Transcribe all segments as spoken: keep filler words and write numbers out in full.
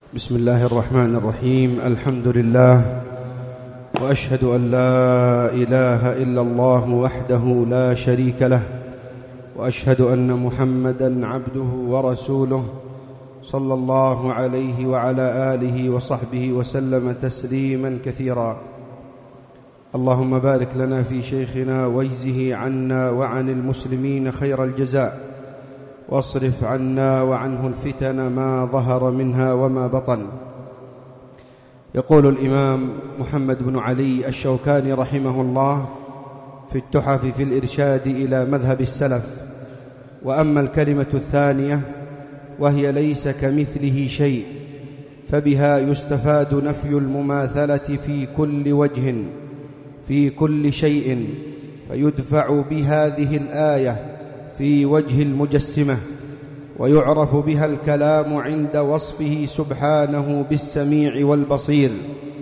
بسم الله الرحمن الرحيم. الحمد لله، وأشهد أن لا إله إلا الله وحده لا شريك له، وأشهد أن محمدًا عبده ورسوله صلى الله عليه وعلى آله وصحبه وسلم تسليمًا كثيرًا. اللهم بارك لنا في شيخنا واجزه عنا وعن المسلمين خير الجزاء، واصرف عنا وعنه الفتن ما ظهر منها وما بطن. يقول الإمام محمد بن علي الشوكاني رحمه الله في التحف في الإرشاد إلى مذهب السلف: وأما الكلمة الثانية وهي ليس كمثله شيء، فبها يستفاد نفي المماثلة في كل وجه في كل شيء، فيدفع بهذه الآية في وجه المجسمة، ويعرف بها الكلام عند وصفه سبحانه بالسميع والبصير،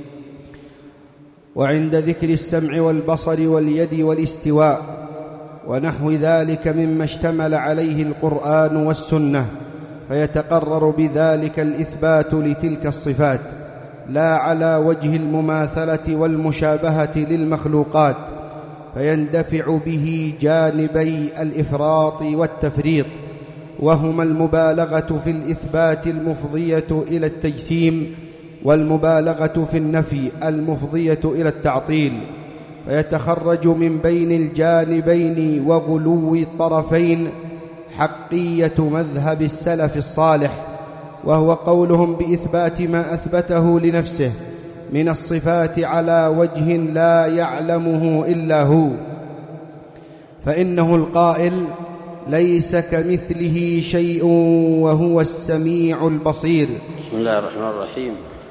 وعند ذكر السمع والبصر واليد والاستواء ونحو ذلك مما اشتمل عليه القرآن والسنة، فيتقرر بذلك الإثبات لتلك الصفات لا على وجه المماثلة والمشابهة للمخلوقات، فيندفع به جانبي الإفراط والتفريط، وهما المبالغة في الإثبات المفضية إلى التجسيم، والمبالغة في النفي المفضية إلى التعطيل، فيتخرج من بين الجانبين وغلو الطرفين حقية مذهب السلف الصالح، وهو قولهم بإثبات ما أثبته لنفسه من الصفات على وجه لا يعلمه إلا هو، فإنه القائل: ليس كمثله شيء وهو السميع البصير. بسم الله الرحمن الرحيم.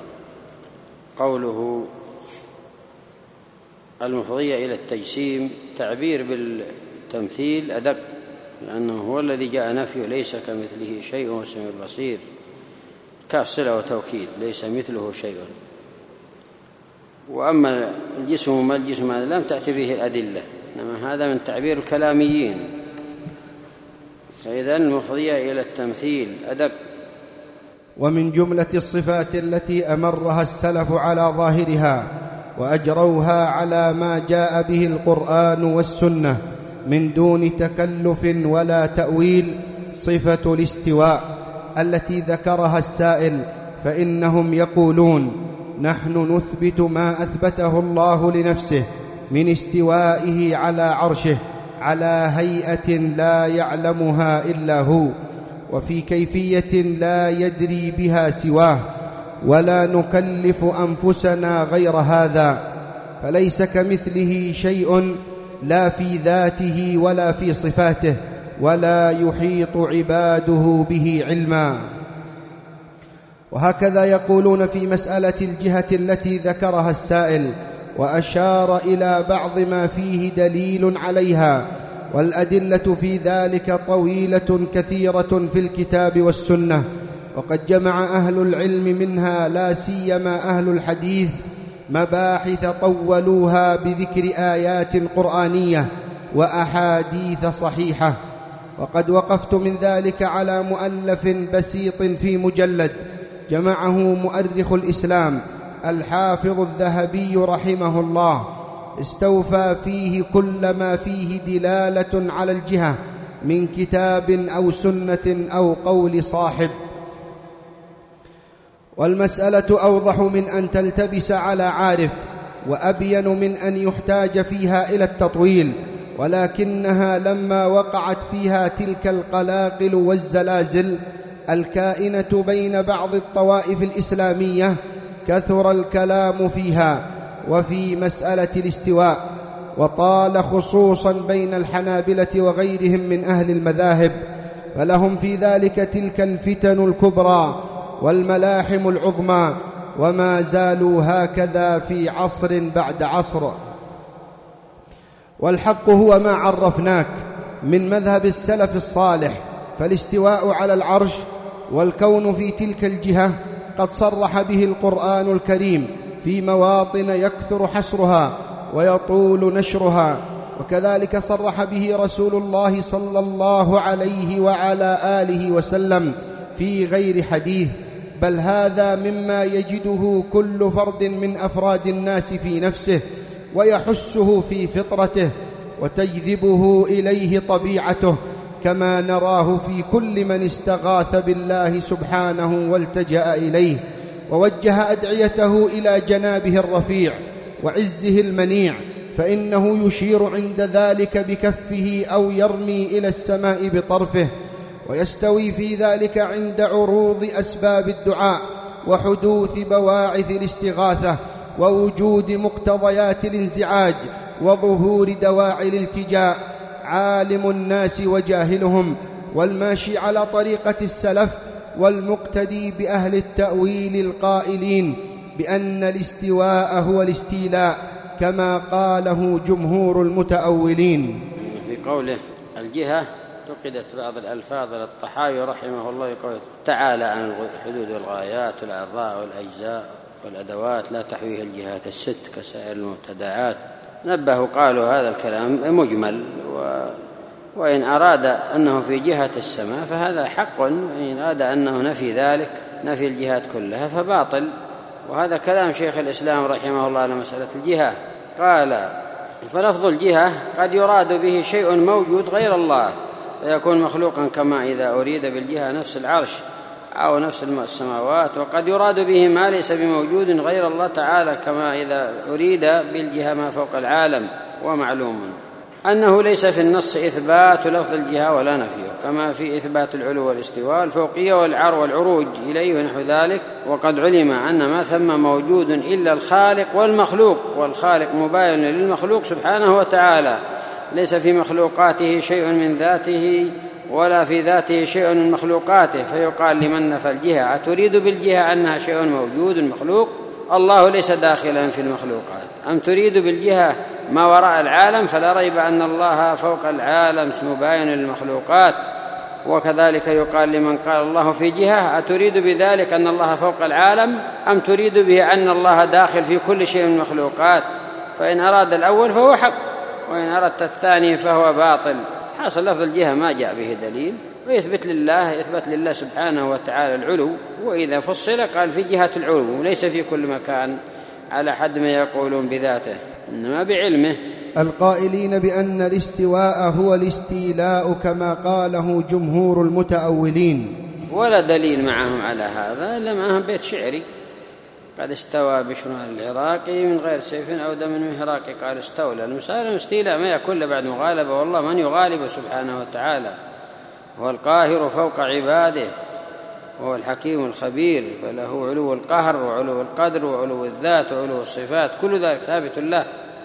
قوله المفضية إلى التجسيم تعبير بالتمثيل أدق، لأنه هو الذي جاء نفيه ليس كمثله شيء وهو السميع البصير، كاف صلة وتوكيد، ليس مثله شيء. وأما الجسم وما الجسم هذا لم تأتي به الأدلة، إنما هذا من تعبير الكلاميين، فإذا المفضية إلى التمثيل أدق. ومن جملة الصفات التي أمرها السلف على ظاهرها وأجروها على ما جاء به القرآن والسنة من دون تكلف ولا تأويل صفة الاستواء التي ذكرها السائل، فإنهم يقولون: نحن نثبت ما أثبته الله لنفسه من استوائه على عرشه على هيئة لا يعلمها إلا هو، وفي كيفية لا يدري بها سواه، ولا نكلف أنفسنا غير هذا، فليس كمثله شيء لا في ذاته ولا في صفاته، ولا يحيط عباده به علما. وهكذا يقولون في مسألة الجهة التي ذكرها السائل، وأشار إلى بعض ما فيه دليل عليها، والأدلة في ذلك طويلة كثيرة في الكتاب والسنة، وقد جمع أهل العلم منها لا سيما أهل الحديث مباحث طولوها بذكر آيات قرآنية وأحاديث صحيحة. وقد وقفت من ذلك على مؤلف بسيط في مجلد جمعه مؤرخ الإسلام الحافظ الذهبي رحمه الله، استوفى فيه كل ما فيه دلالة على الجهة من كتاب أو سنة أو قول صاحب. والمسألة أوضح من أن تلتبس على عارف، وأبين من أن يحتاج فيها إلى التطويل، ولكنها لما وقعت فيها تلك القلاقل والزلازل الكائنة بين بعض الطوائف الإسلامية كثر الكلام فيها وفي مسألة الاستواء، وطال خصوصا بين الحنابلة وغيرهم من أهل المذاهب، فلهم في ذلك تلك الفتن الكبرى والملاحم العظمى، وما زالوا هكذا في عصر بعد عصر. والحق هو ما عرفناك من مذهب السلف الصالح، فالاستواء على العرش والكون في تلك الجهة قد صرح به القرآن الكريم في مواطن يكثر حصرها ويطول نشرها، وكذلك صرح به رسول الله صلى الله عليه وعلى آله وسلم في غير حديث، بل هذا مما يجده كل فرد من أفراد الناس في نفسه ويحسه في فطرته وتجذبه إليه طبيعته، كما نراه في كل من استغاث بالله سبحانه والتجأ إليه ووجه أدعيته إلى جنابه الرفيع وعزه المنيع، فإنه يشير عند ذلك بكفه أو يرمي إلى السماء بطرفه، ويستوي في ذلك عند عروض أسباب الدعاء وحدوث بواعث الاستغاثة ووجود مقتضيات الانزعاج وظهور دواعي الالتجاء. عالم الناس وجاهلهم، والماشي على طريقة السلف، والمقتدي بأهل التأويل القائلين بأن الاستواء هو الاستيلاء كما قاله جمهور المتأولين. في قوله الجهة نقدت بعض الألفاظ للطحاوي رحمه الله يقول تعالى عن الحدود والغايات والأعضاء والأجزاء والأدوات لا تحويها الجهات الست كسائر المبتدعات. نبهوا قالوا هذا الكلام مجمل، و... وإن أراد أنه في جهة السماء فهذا حق، وإن أراد أنه نفي ذلك نفي الجهات كلها فباطل. وهذا كلام شيخ الإسلام رحمه الله على مسألة الجهة. قال فلفظ الجهة قد يراد به شيء موجود غير الله فيكون مخلوقا، كما إذا أريد بالجهة نفس العرش أو نفس السماوات، وقد يراد به ما ليس بموجود غير الله تعالى، كما إذا أريد بالجهة ما فوق العالم. ومعلوم أنه ليس في النص إثبات لفظ الجهة ولا نفيه، كما في إثبات العلو والاستواء الفوقية والعرو والعروج إليه ونحو ذلك. وقد علم أن ما ثم موجود إلا الخالق والمخلوق، والخالق مباين للمخلوق سبحانه وتعالى، ليس في مخلوقاته شيء من ذاته ولا في ذاته شيء من مخلوقاته. فيقال لمن نفى الجهة أتريد بالجهة أنها شيء موجود مخلوق؟ الله ليس داخلا في المخلوقات. أم تريد بالجهة ما وراء العالم؟ فلا ريب أن الله فوق العالم مباين للمخلوقات. وكذلك يقال لمن قال الله في جهة أتريد بذلك أن الله فوق العالم أم تريد به أن الله داخل في كل شيء من المخلوقات؟ فإن أراد الأول فهو حق، وإن أردت الثاني فهو باطل. حاصل لفظ الجهة ما جاء به دليل، ويثبت لله يثبت لله سبحانه وتعالى العلو، وإذا فصل قال في جهة العلو وليس في كل مكان على حد ما يقولون بذاته، إنما بعلمه. القائلين بأن الاستواء هو الاستيلاء كما قاله جمهور المتأولين، ولا دليل معهم على هذا إلا معهم بيت شعري قد استوى بشر العراقي من غير سيف أو دم مهراقي. قال استولى المسألة استيلاء ما يكون بعد مغالبة، والله من يغالب سبحانه وتعالى، هو القاهر فوق عباده وهو الحكيم الخبير، فله علو القهر وعلو القدر وعلو الذات وعلو الصفات، كل ذلك ثابت له.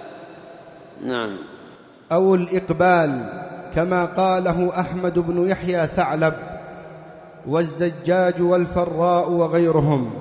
نعم. أو الإقبال كما قاله أحمد بن يحيى ثعلب والزجاج والفراء وغيرهم،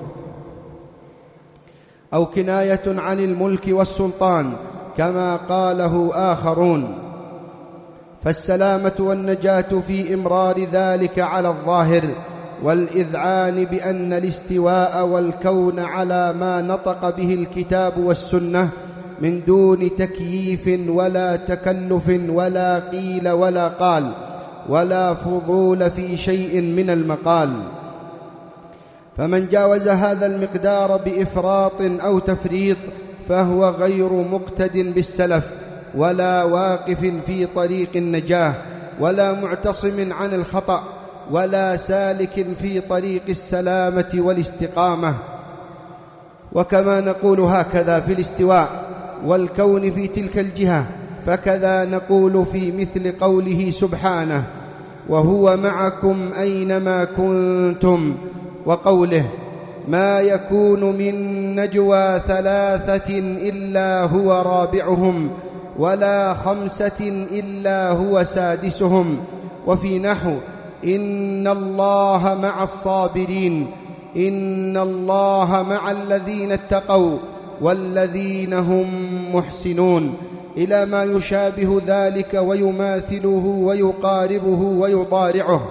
أو كناية عن الملك والسلطان كما قاله آخرون. فالسلامة والنجاة في إمرار ذلك على الظاهر والإذعان بأن الاستواء والكون على ما نطق به الكتاب والسنة من دون تكييف ولا تكلف ولا قيل ولا قال ولا فضول في شيء من المقال. فمن جاوز هذا المقدار بإفراط أو تفريط فهو غير مقتد بالسلف ولا واقف في طريق النجاة ولا معتصم عن الخطأ ولا سالك في طريق السلامة والاستقامة. وكما نقول هكذا في الاستواء والكون في تلك الجهة، فكذا نقول في مثل قوله سبحانه وهو معكم أينما كنتم، وقوله ما يكون من نجوى ثلاثة إلا هو رابعهم ولا خمسة إلا هو سادسهم، وفي نحو إن الله مع الصابرين، إن الله مع الذين اتقوا والذين هم محسنون، إلى ما يشابه ذلك ويماثله ويقاربه ويضارعه.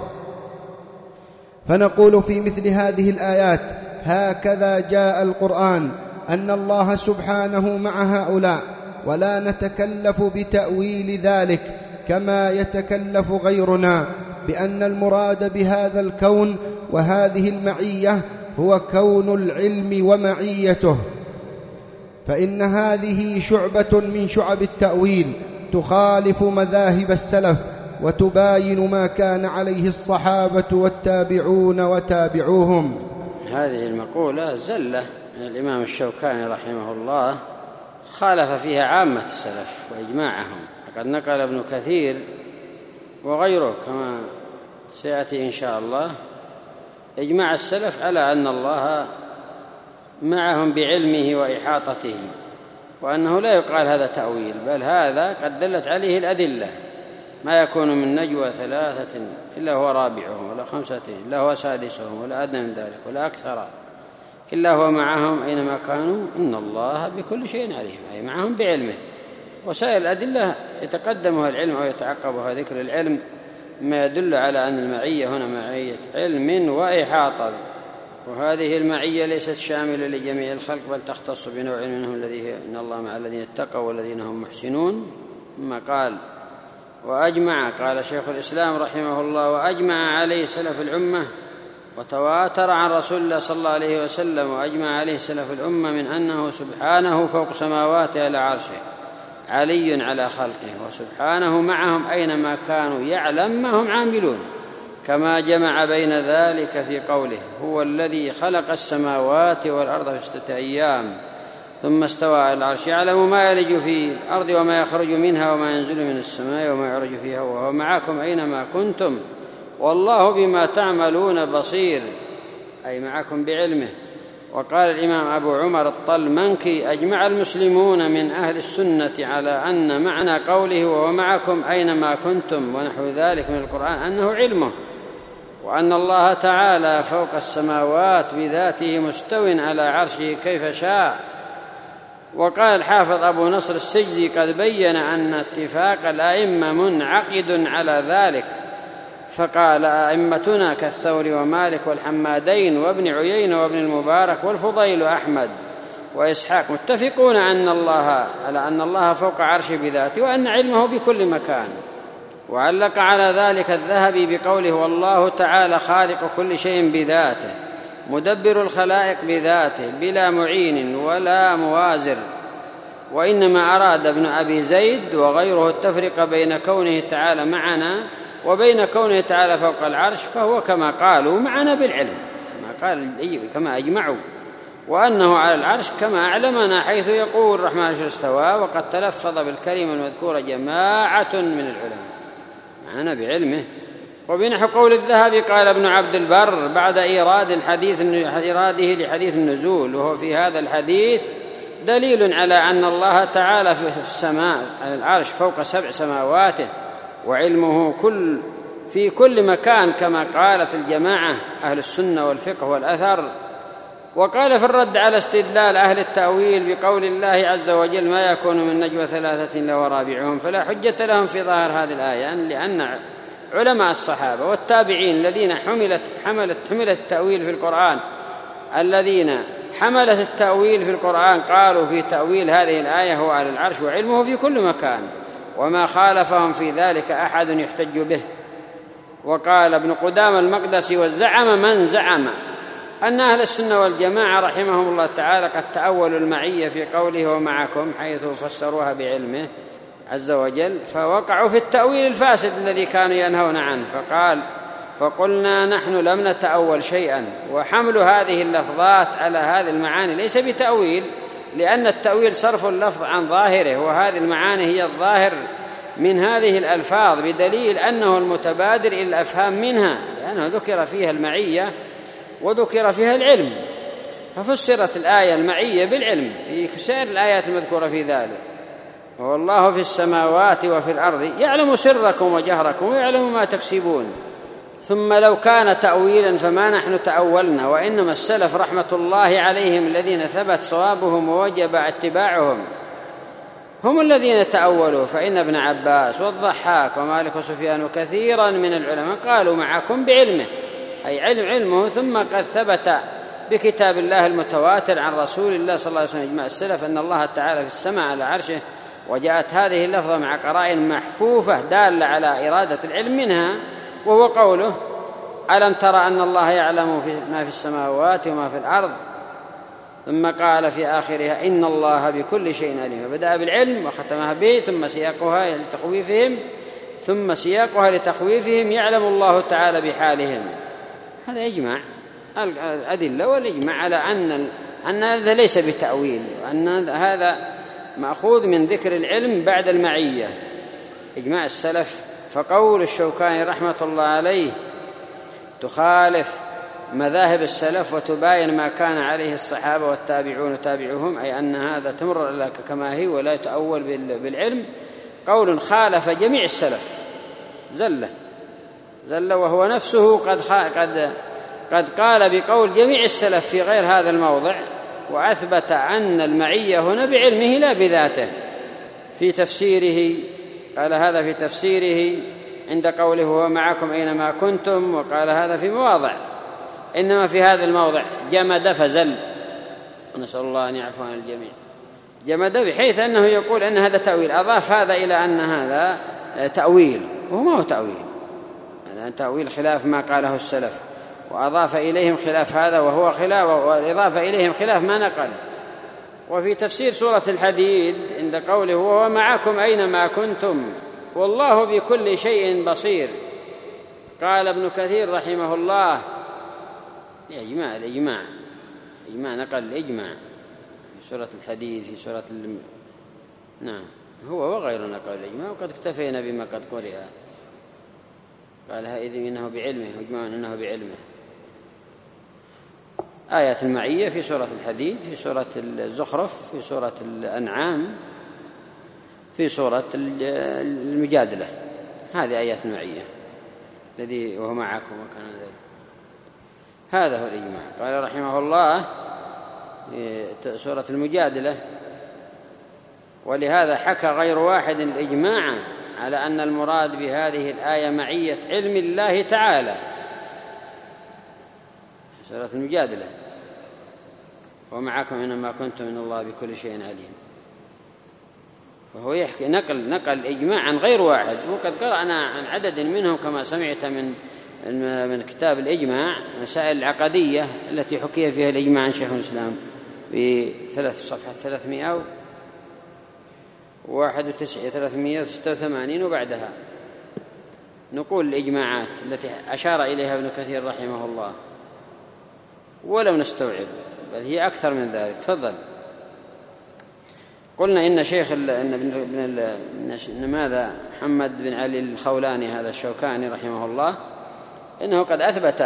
فنقول في مثل هذه الآيات هكذا جاء القرآن أن الله سبحانه مع هؤلاء، ولا نتكلف بتأويل ذلك كما يتكلف غيرنا بأن المراد بهذا الكون وهذه المعية هو كون العلم ومعيته، فإن هذه شعبة من شعب التأويل تخالف مذاهب السلف وتباين ما كان عليه الصحابة والتابعون وتابعوهم. هذه المقولة زلة من الإمام الشوكاني رحمه الله، خالف فيها عامة السلف وإجماعهم. وقد نقل ابن كثير وغيره كما سيأتي إن شاء الله إجماع السلف على أن الله معهم بعلمه وإحاطته، وأنه لا يقال هذا تأويل، بل هذا قد دلت عليه الأدلة. ما يكون من نجوى ثلاثة إلا هو رابعهم، ولا خمسة إلا هو سادسهم، ولا أدنى من ذلك ولا أكثر إلا هو معهم أينما كانوا إن الله بكل شيء عليم، أي معهم بعلمه. وسائر الأدلة يتقدمها العلم أو يتعقبها ذكر العلم، ما يدل على أن المعية هنا معية علم وإحاطة، وهذه المعية ليست شاملة لجميع الخلق، بل تختص بنوع منهم الذي هي إن الله مع الذين اتقوا والذين هم محسنون. ثم قال وأجمع، قال شيخ الإسلام رحمه الله: وأجمع عليه سلف الأمة وتواتر عن رسول الله صلى الله عليه وسلم، وأجمع عليه سلف الأمة من أنه سبحانه فوق سماواته على عرشه، علي على خلقه، وسبحانه معهم أينما كانوا، يعلم ما هم عاملون، كما جمع بين ذلك في قوله: هو الذي خلق السماوات والأرض في ستة أيام ثم استوى على العرش، يعلم ما يلج في الأرض وما يخرج منها وما ينزل من السماء وما يعرج فيها، وهو معكم أينما كنتم والله بما تعملون بصير، أي معكم بعلمه. وقال الإمام أبو عمر الطلمنكي: أجمع المسلمون من أهل السنة على أن معنى قوله وهو معكم أينما كنتم ونحو ذلك من القرآن أنه علمه، وأن الله تعالى فوق السماوات بذاته مستو على عرشه كيف شاء. وقال الحافظ أبو نصر السجزي: قد بين أن اتفاق الأئمة منعقد على ذلك، فقال: أئمتنا كالثور ومالك والحمادين وابن عيينة وابن المبارك والفضيل أحمد وإسحاق متفقون أن الله على أن الله فوق عرشه بذاته وأن علمه بكل مكان. وعلق على ذلك الذهبي بقوله: والله تعالى خالق كل شيء بذاته، مدبر الخلائق بذاته بلا معين ولا موازر. وإنما أراد ابن أبي زيد وغيره التفرق بين كونه تعالى معنا وبين كونه تعالى فوق العرش، فهو كما قالوا معنا بالعلم كما قال كما أجمعوا، وأنه على العرش كما أعلمنا، حيث يقول الرحمن عرش استوى، وقد تلفظ بالكلمة المذكورة جماعة من العلماء معنا بعلمه. وبنحو قول الذهبي قال ابن عبد البر بعد إيراد الحديث إراده لحديث النزول: وهو في هذا الحديث دليل على أن الله تعالى في السماء على العرش فوق سبع سماواته، وعلمه كل في كل مكان، كما قالت الجماعة أهل السنة والفقه والأثر. وقال في الرد على استدلال أهل التأويل بقول الله عز وجل: ما يكون من نجوى ثلاثة إلا هو رابعهم، فلا حجة لهم في ظاهر هذه الآية، لأن علماء الصحابة والتابعين الذين حملت حملت حملت التأويل في القرآن الذين حملت التأويل في القرآن قالوا في تأويل هذه الآية هو على العرش وعلمه في كل مكان، وما خالفهم في ذلك أحد يحتج به. وقال ابن قدامة المقدسي: وزعم من زعم أن أهل السنة والجماعة رحمهم الله تعالى قد تأولوا المعية في قوله ومعكم، حيث فسروها بعلمه عز وجل، فوقعوا في التأويل الفاسد الذي كانوا ينهون عنه. فقال: فقلنا نحن لم نتأول شيئا، وحمل هذه اللفظات على هذه المعاني ليس بتأويل، لأن التأويل صرف اللفظ عن ظاهره، وهذه المعاني هي الظاهر من هذه الألفاظ، بدليل أنه المتبادر إلى الأفهام منها، لأنه ذكر فيها المعية وذكر فيها العلم، ففسرت الآية المعية بالعلم في سائر الآيات المذكورة في ذلك. والله في السماوات وفي الأرض يعلم سركم وجهركم ويعلم ما تكسبون. ثم لو كان تأويلا فما نحن تأولنا، وإنما السلف رحمة الله عليهم الذين ثبت صوابهم ووجب اتباعهم هم الذين تأولوا، فإن ابن عباس والضحاك ومالك وسفيان وكثيرا من العلماء قالوا معكم بعلمه، أي علم علمه. ثم قد ثبت بكتاب الله المتواتر عن رسول الله صلى الله عليه وسلم إجماع السلف أن الله تعالى في السماء على عرشه، وجاءت هذه اللفظة مع قرائن محفوفة دالة على إرادة العلم منها، وهو قوله: ألم تر أن الله يعلم في ما في السماوات وما في الأرض، ثم قال في آخرها إن الله بكل شيء عليم، بدأ بالعلم وختمها به، ثم سياقها لتخويفهم ثم سياقها لتخويفهم يعلم الله تعالى بحالهم. هذا إجماع الأدلة والإجماع على أن أن هذا ليس بتأويل، وأن هذا مأخوذ من ذكر العلم بعد المعية، إجماع السلف. فقول الشوكاني رحمة الله عليه تخالف مذاهب السلف وتباين ما كان عليه الصحابة والتابعون وتابعوهم، أي أن هذا تمر لك كما هي ولا يتأول بالعلم، قول خالف جميع السلف زلة زلة وهو نفسه قد قد قد قال بقول جميع السلف في غير هذا الموضع، وأثبت أن المعية هنا بعلمه لا بذاته. في تفسيره قال هذا في تفسيره عند قوله هو معكم أينما كنتم، وقال هذا في مواضع، إنما في هذا الموضع جمد فزل، ونسأل الله أن يعفو عن الجميع. جمد بحيث أنه يقول أن هذا تأويل، أضاف هذا إلى أن هذا تأويل، وهو ما هو تأويل، هذا تأويل خلاف ما قاله السلف، وأضاف إليهم خلاف هذا وهو خلاف، والإضافة إليهم خلاف ما نقل. وفي تفسير سورة الحديد عند قوله وهو معكم أينما كنتم والله بكل شيء بصير، قال ابن كثير رحمه الله الإجماع الإجماع إجماع نقل الإجماع في سورة الحديد في سورة الم... نعم هو وغير نقل الإجماع، وقد اكتفينا بما قد قرئ. قال إذ إنه بعلمه وإجماع إنه بعلمه. آية المعية في سورة الحديد، في سورة الزخرف، في سورة الأنعام، في سورة المجادلة، هذه آيات المعية الذي وهو معكم وكان ذلك. هذا هو الإجماع. قال رحمه الله سورة المجادلة ولهذا حكى غير واحد الإجماع على أن المراد بهذه الآية معية علم الله تعالى. سورة المجادلة ومعكم إنما كنتم من الله بكل شيء عليم، وهو يحكي نقل نقل الإجماع عن غير واحد، وقد قرأنا عن عدد منهم كما سمعت من من كتاب الإجماع مسائل العقدية التي حكي فيها الإجماع عن شيخ الإسلام في ثلاث صفحة ثلاثمائة وواحد وتسعين ثلاثمائة وستة وثمانين وبعدها نقول الإجماعات التي أشار إليها ابن كثير رحمه الله، ولو نستوعب بل هي أكثر من ذلك. تفضل. قلنا إن شيخ إن ابن إن ماذا محمد بن علي الخولاني هذا الشوكاني رحمه الله إنه قد أثبت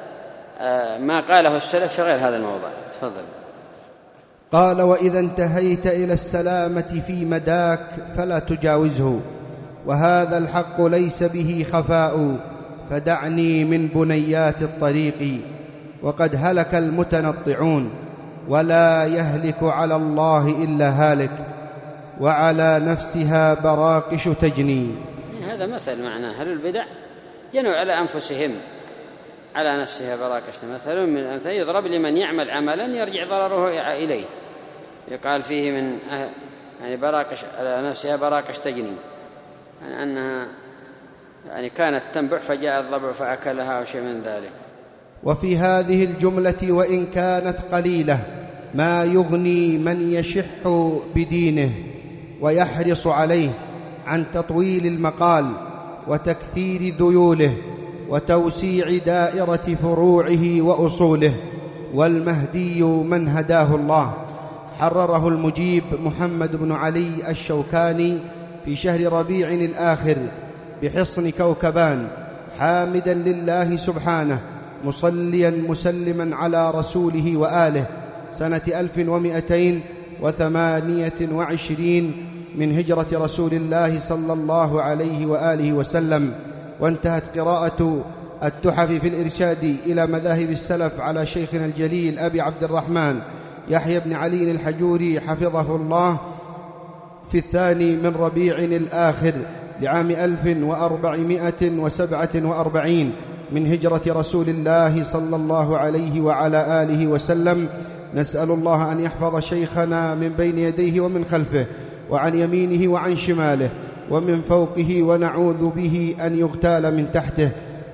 ما قاله السلف في غير هذا الموضوع. تفضل. قال وإذا انتهيت إلى السلامة في مداك فلا تجاوزه، وهذا الحق ليس به خفاء، فدعني من بنيات الطريق، وقد هلك المتنطعون، ولا يهلك على الله إلا هالك، وعلى نفسها براقش تجني. هذا مثل معناه هل البدع جنوا على أنفسهم، على نفسها براقش، مثل من الأمثال يضرب لمن يعمل عملا يرجع ضرره إليه، يقال فيه من يعني براقش على نفسها براقش تجني، يعني أنها يعني كانت تنبع فجاء الضبع فأكلها أو شيء من ذلك. وفي هذه الجملة وإن كانت قليلة ما يغني من يشح بدينه ويحرص عليه عن تطويل المقال وتكثير ذيوله وتوسيع دائرة فروعه وأصوله. والمهدي من هداه الله، حرره المجيب محمد بن علي الشوكاني في شهر ربيع الآخر بحصن كوكبان، حامدا لله سبحانه مصليا مسلما على رسوله وآله، سنة ألف ومئتين وثمانية وعشرين من هجرة رسول الله صلى الله عليه وآله وسلم. وانتهت قراءة التحف في الإرشاد إلى مذاهب السلف على شيخنا الجليل أبي عبد الرحمن يحيى بن علي الحجوري حفظه الله في الثاني من ربيع الآخر لعام ألف وأربعمائة وسبعة وأربعين من هجرة رسول الله صلى الله عليه وعلى آله وسلم. نسأل الله أن يحفظ شيخنا من بين يديه ومن خلفه وعن يمينه وعن شماله ومن فوقه، ونعوذ به أن يغتال من تحته.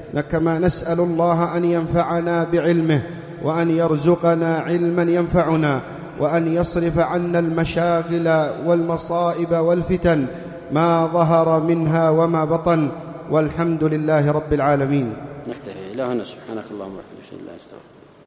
كما نسأل الله أن ينفعنا بعلمه، وأن يرزقنا علما ينفعنا، وأن يصرف عنا المشاغل والمصائب والفتن ما ظهر منها وما بطن، والحمد لله رب العالمين. نكتفي. إلهنا سبحانك اللهم وبحمدك، لا إله إلا أنت.